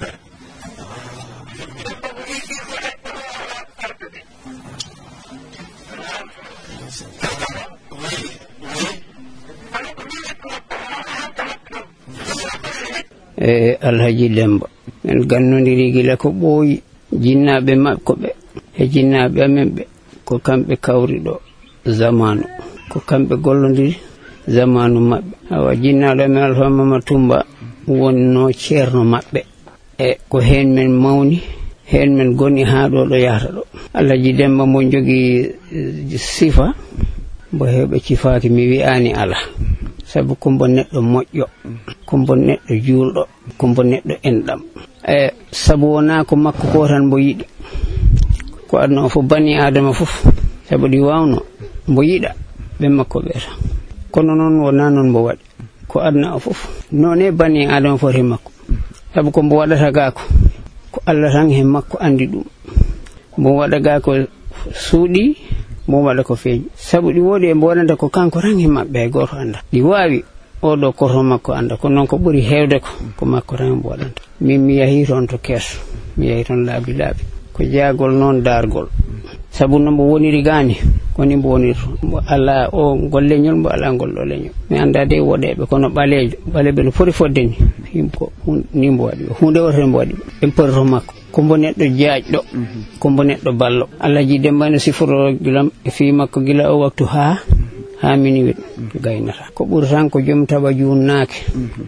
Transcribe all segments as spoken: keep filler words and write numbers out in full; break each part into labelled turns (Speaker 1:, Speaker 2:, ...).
Speaker 1: e Alhaji Demba en gannodiri gila ko ɓooyi jinnaaɓe maɓɓe ɓe e jinnaaɓe amen ɓe ko kamɓe kawri ɗo zamanu ko kamɓe gollodiri zamanu maɓɓe awa jinnaaɗo amen Alpha Mama Tumba wonno ceerno maɓɓe e ko heen men mawni heen men goni haa ɗo ɗo yahata ɗo Alhaji Demba mo jogii sifa mbo heɓe cifaaki mi wi'aani ala sabu kombo neɗɗo moƴƴo kombo neɗɗo juulɗo kombo neɗɗo enɗam e sabu wonaa ko makko ko tan mbo yiɗi ko adno fof bani adama fof sabu ɗi wawno mbo yiɗa ɓe makko ɓeeta kono noon wonaa noon mbo waɗi ko adna o fof noone bani adama foti makko sabu ko mbo waɗata gaa ko ko Allah tan he makko andi ɗum mbo waɗa gaa ko suuɗi mo waɗa ko feeñi sabu ɗi woodi e mbo waɗanta ko kanko tan he maɓɓe hay gooto annda ɗi waawi oɗo koto makko annda ko noon ko ɓuri heewde ko ko makko tan mbo waɗanta min mi yahii toon to keeso mi yahii toon laabi laabi ko jaagol noon daargol sabu no mbo woniri gaani koni mbo woniri toon mbo alaa o ngol leñol mbo alaa ngol ɗo leñol mi annda de woɗeeɓe kono ɓaleejo ɓaleɓe no foti fodde ni himko ni mbo waɗi hunde wotere mbo waɗi ɓe pori to makko kombo neɗɗo jaajɗo kombo neɗɗo ballo Alhaji Demba no siforo gilam e fii makko gila o waktu haa haa minuit gaynata ko ɓuri tan ko joom tawa juunnaake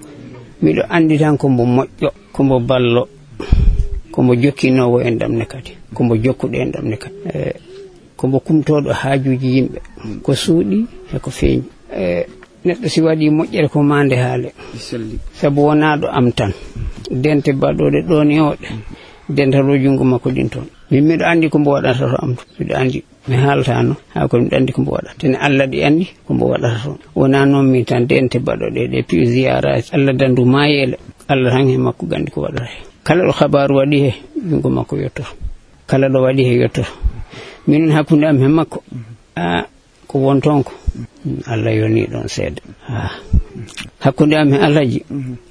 Speaker 1: miɗo anndi tan kombo moƴƴo kombo ballo kombo jokkinowo en ɗamne kadi kombo jokkuɗo en ɗamne kadi e kombo kumtoɗo haajuji yimɓe ko suuɗi e ko feeñi e neɗɗo si waɗi moƴƴere ko mande haale sabu wonaɗo am tan dente baɗoɗe ɗon e oɗe dentaro jungo makko ɗin toon min miɗo andi ko mbo waɗata to am to miɗo andi mi haaltano haa ko miɗo andi ko mbo waɗata tene Allah ɗi andi ko mbo waɗata toon wona noon min tan dente baɗoɗe ɗe pi ziyaraji Allah dandu mayele Allah tan he makko gandi ko waɗata he kala ɗo habaru waɗi he jungo makko yottoto kala ɗo waɗi he yottoto minen hakkude am he makko a ko won toon ko Allah yoni ɗon seeɗa a hakkude am he Alhaji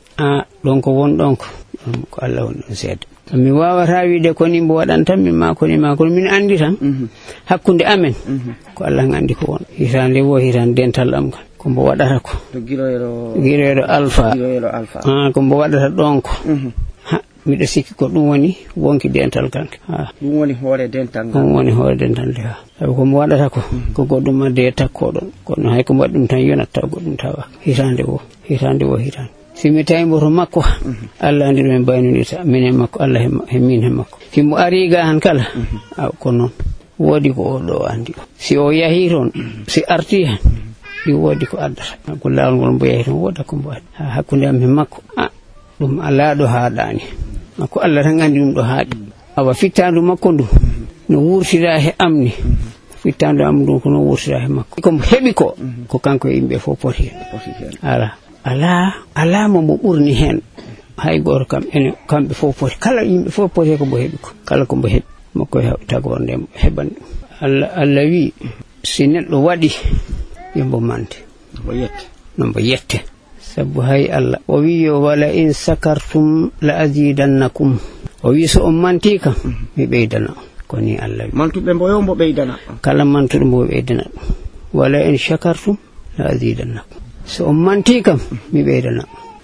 Speaker 1: a ɗon ko won ɗon ko ko Allah woni ɗon seeɗa mi wawata wiide koni mbo waɗan tan min ma koni ma kono min andi tan hakkude amen ko Allah andi ko won hitande wo hitande dental am kan ko mbo waɗata ko giroyɗo Alpha ah ko mbo waɗata ɗon ko miɗo sikki ko ɗum woni wonki dental kanke ha
Speaker 2: ɗum woni hoore dental
Speaker 1: ɗum woni hoore dental nde ha sabu ko mbo waɗata ko ko goɗɗum adde e takkoɗon kono hay ko mbaɗi ɗum tan yonat taw goɗɗum tawa hitande wo hitande wo hitande simi tawi mbo to makko Allah andi ɗum en baynodita minen makko Allah he min he makko himmo ari ga han kala aw ko noon woodi ko oɗo andi si o yahi toon si arti hen ɗi woodi ko addata ko laawol ngol mbo yahi toon wooda ko mbo waɗi ha hakkude am he makko a ɗum alaa ɗo haaɗani makko Allah tan andi ɗum ɗo haaɗi awa fittandu makko ndu no wurtira he amni fittandu am ndu ko no wurtira he makko komo heɓi ko ko kanko e yimɓe fof poti hen ala ala ala mo mo ɓurni hen hay goto kam ene kamɓe fof poti kala yimɓe fof poti ko mbo heɓi ko kala ko mbo heɓi makko tagorde heɓan Allah Allah wi si neɗɗo waɗi yo mbo mante
Speaker 2: mbo yette
Speaker 1: no mbo yette sabu hay Allah o wi yo wala in sakartum la azidannakum o wi so on manti kam mi ɓeydana ko ni Allah wi
Speaker 2: mantuɓe mbo yo mbo ɓeydana
Speaker 1: kala mantuɗo mbo ɓeydana ɗum wala in shakartum la azidannakum so on manti kam mi ɓeydana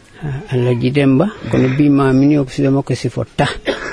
Speaker 1: Alhaji Demba kono bimami ni o ko sifa makko sifotta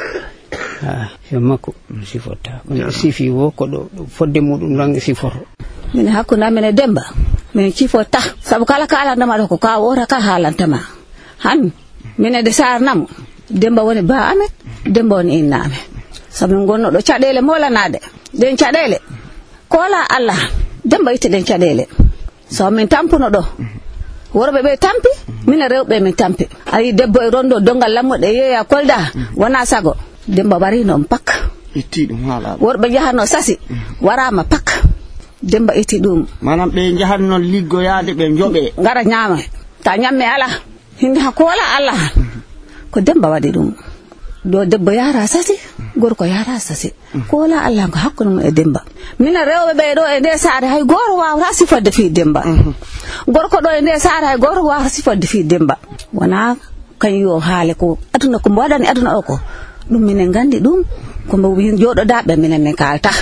Speaker 1: ha sifa makko sifotta kono sifi wo ko ɗo fodde muɗum range sifoto
Speaker 3: min hakkude amen e Demba min cifotta sabu kala ka alandama ɗo ko ka wota ka haalantama han min de sarnamo Demba woni ba amen Demba woni inna amen sabu min gonno ɗo caɗele molanade ɗen caɗele kola Allah Demba itte ɗen caɗele so min tampuno ɗo worɓe ɓe tampi min rewɓe min tampi ayi debbo e rondo dongal lammuɗe yeeya kolda wona sago Demba wari noon pak
Speaker 2: itti ɗum haala
Speaker 3: worɓe jahano sasi warama pak Demba itti ɗum
Speaker 2: manam ɓe jahanno liggoyade ɓe joɓe
Speaker 3: ngara ñaama ta ñamme ala hinde ha kola Allah ko Demba waɗi ɗum do debbo yara sasi gorko yara sasi kola Allah ko hakkude mum e Demba mina rewɓe ɓe ɗo e nde saare hay goto wawata siforde fi Demba gorko ɗo e nde saare hay goto wawata siforde fi Demba wona kañum yo haale ko aduna ko mbo waɗani aduna o ko ɗum minen gandi ɗum ko mbo jooɗoɗaɓe minen min kalta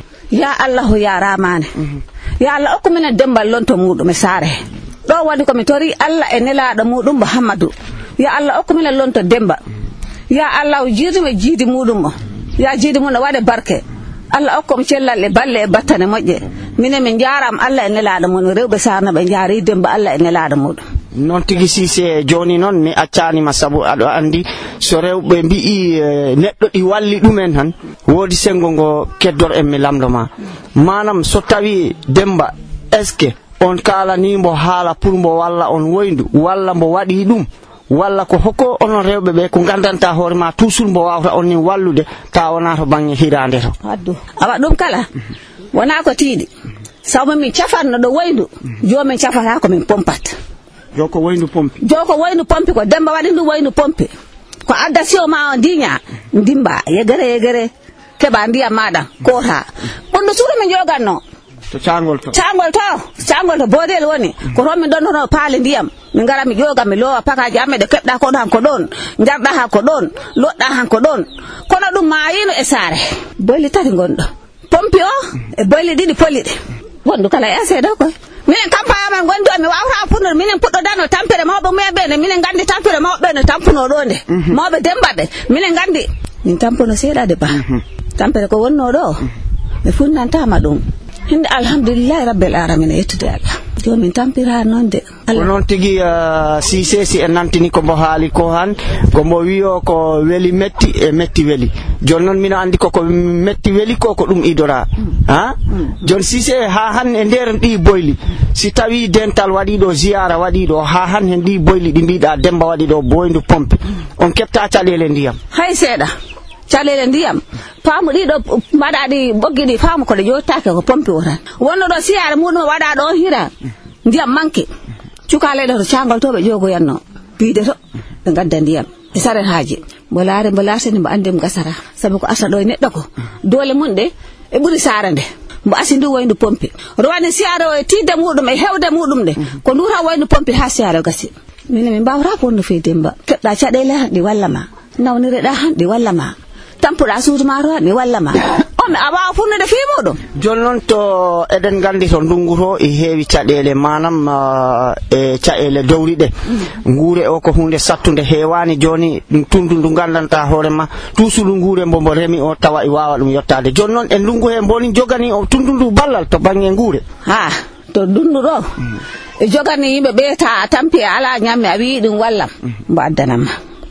Speaker 3: ya allahu ya ramane ya allah okku minen dembal lonto muɗum e saare ɗo waɗi komi tori allah e nelaɗo muɗum Muhammadu ya allah okku minen lonto demba ya allah jiidume jiidi muɗum o ya jiidi mum no waɗe barke allah okkom cellalle balle e battane moƴƴe minen min jaram allah e nelaɗo muɗum rewɓe sarno ɓe jaari demba allah e nelaɗo muɗum
Speaker 2: non tigi Cissé joni noon mi accanima sabu aɗo andi so rewɓe mbi'i neɗɗo ɗi walli ɗumen tan woodi sengo ngo keddor en mi lamdoma manam so tawi Demba est ce que on kalanimo haala pour mbo walla on woyndu walla mbo waɗi ɗum walla ko hokko onon rewɓe ɓe ko gandanta hoore ma toujours mbo wawta on ni wallude ta wona to banggue hirande to
Speaker 3: addu awa ɗum kala wona ko tiiɗi sabu min cafatno ɗo woyndu jomin cafata ko min pompat
Speaker 2: joko woyndu pompi
Speaker 3: joko woyndu pompi ko Demba waɗi ɗum woyndu pompi ko adda siwo ma o diña dimba yegere yegere keɓa ndiyam maɗa kota ɓonɗo suura min joganno
Speaker 2: to cangol to
Speaker 3: cangol to cangol to bodel woni ko ton min donnono paali ndiyam min gara mi joga mi lowa pakaji amme ɗe keɓɗa ko han ko ɗon jarɗa ha ko ɗon loɗɗa han ko ɗon kono ɗum mayino e saare boyli tati gonɗo pompi o e boyli ɗiɗi poliɗe wondu kala e seeɗa koy minen campagne gondi o mi wawta funnude minen puɗɗodano tampere mawɓe mumen minen gandi tampere mawɓe no tampuno ɗo nde mawɓe Demba ɓe minen gandi min tampuno seeɗa de ba tampere ko wonno ɗo ɓe funnantama ɗum hinde alhamdulillahi rabbil alamina yettude Allah joni min tampira noon de
Speaker 2: ko noon tigi Cissé si en nantini ko mbo haali ko han ko mbo wiyo ko weli metti e metti weli joni noon mino andi koko metti weli ko ko ɗum idora ha joni Cissé ha han e nder ɗi boyli si tawi dental waɗiɗo ziyara waɗiɗo ha han hen ɗi boyli ɗi mbiɗa Demba waɗiɗo boyndu pompe on kefta caɗele ndiyam
Speaker 3: hay seeɗa caɗele ndiyam faamu ɗiɗo mbaɗaɗi ɓoggi ɗi faamu koɗe jottake ko pompe o tan wonno ɗo siyara muɗum waɗa ɗo hira ndiyam manque cukaleɗo to cangol to ɓe jogoyanno biide to ɓe gadda ndiyam e saret haji mbo laare mbo laatani mbo andi mo gasara sabu ko arta ɗo e neɗɗo ko doole mum ɗe e ɓuuri saara nde mbo asi ndu woyndu pompe rowani siyara o e tidde muɗum e hewde muɗum nde ko ndu tan woyndu pompe ha siyara o gasi minen min mbawata ko wonno fewi Demba keɓɗa caɗele han ɗi wallama nawnireɗa han ɗi wallama tampuɗa suudu ma to mi wallama o mi a wawa funnude fi muɗum
Speaker 2: joni noon to eɗen gandi to ndungu to e heewi caɗele manam e caɗele dowriɗe guure o ko hunde sattude heewani joni ɗum tundu ndu gandanta hoorema toujours ɗum guure mbo mbo remi o tawa e wawa ɗum yettade joni noon e ndungu he mboni jogani o tundu ndu ballal to banggue guure
Speaker 3: ha to ndundu ɗo e jogani yimɓe ɓe ta tampi ala ñamme a wi ɗum wallam mbo addanamma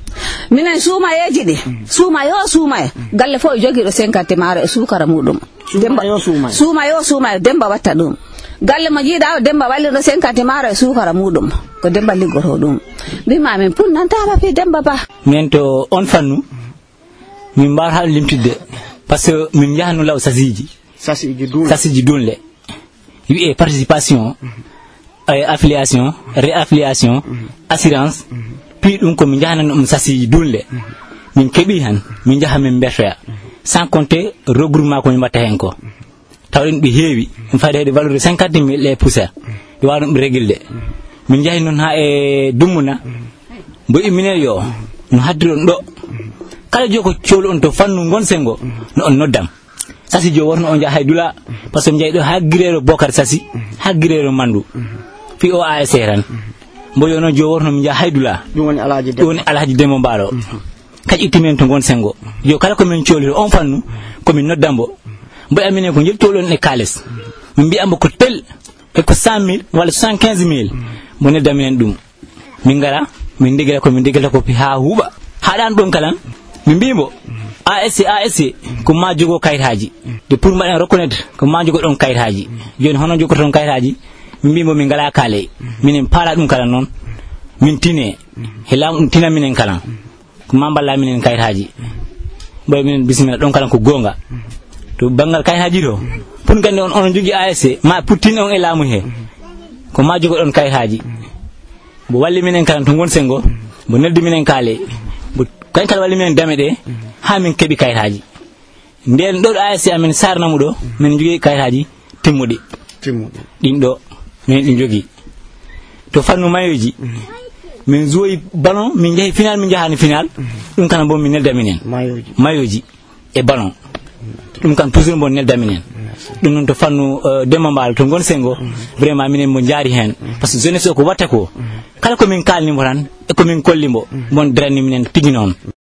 Speaker 3: minen suumayeji ɗi suumayo suumaye galle fof e jogiiɗo cinquante maaro e sukara muɗum
Speaker 2: suumayo suumaye
Speaker 3: suumayo suumaye Demba watta ɗum galle mo jiiɗa o Demba wallirɗo cinquante maaro e sukara muɗum ko Demba liggoto ɗum mbima min punnantama fi Demba ba
Speaker 4: min to on fannu min mbawata limtidde par ce que min jahanu law sasiji
Speaker 2: sasiji dunle
Speaker 4: sasiji dunle wiye participation affiliation réaffiliation assurance puis ɗum ko min jahanano ɗum sasi dunle min keɓi han min jaha min bertoya sans compter regroupement ko min mbatta hen ko tawɗen ɗi heewi min faade heede valeur de cinquante mille les poussière ɗi wawa ɗum régulde min jahi noon ha e dummuna mbo imminen yo no haddiron ɗo kala jo ko cohlu on to fannu gon sengo no on noddam sasi jo wonno on jaha hay dula par ce que mi jahi ɗo ha guirero Bocar Sasi ha guirero Mandu fi o A S tan mbo yo noon jo worno mi jaha haydula
Speaker 2: ɗum woni alhaji
Speaker 4: ɗum woni alhaji Demba Mbaalo kadi ittimen to gon sengo yo kala komin cohliro on fannu komin noddambo mbo aminen ko jettoɗon e kalis min mbiyambo ko tel e ko cent mille walla soixante-quinze mille mo neddaminen ɗum min ngara min ndigala ko min ndigala ko ha huuɓa haɗan ɗon kalan min mbimo A S C A S C ko ma jogo kayitaji de pour mbaɗen reconnaître ko ma jogo ɗon kayitaji joni hono jogoton kayitaji min mbimo min ngala kaale minen paala ɗum kala noon min tine he laamu ɗum tina minen kala ko ma mballa minen kayitaji mboy minen bisimilla ɗon kala ko gonga to bangal kayitaji to pour gande on on jogi A S C ma pour tin on e laamu he ko ma jogo ɗon kayitaji bo walli minen kala to gon sengo bo neddi minen kaale bo kañ kala walli minen dame ɗe ha min keɓi kayitaji nden ɗo A S C amin sarnamu ɗo min jogi kayitaji timmuɗi
Speaker 2: timmuɗi
Speaker 4: ɗin ɗo min ɗin jogi to fannu mayoji min jouyi ballon min jehi final min jahani final dum kan bo min nelda minen
Speaker 2: mayoji
Speaker 4: mayoji e ballon dum kan toujours bon nelda minen dum non to fannu uh, Demba Bal to gon sengo vraiment minen mo jaari hen parce que jeunesse ko watta ko kala ko min kalni mo tan e ko min kollimbo bon drani minen tigi non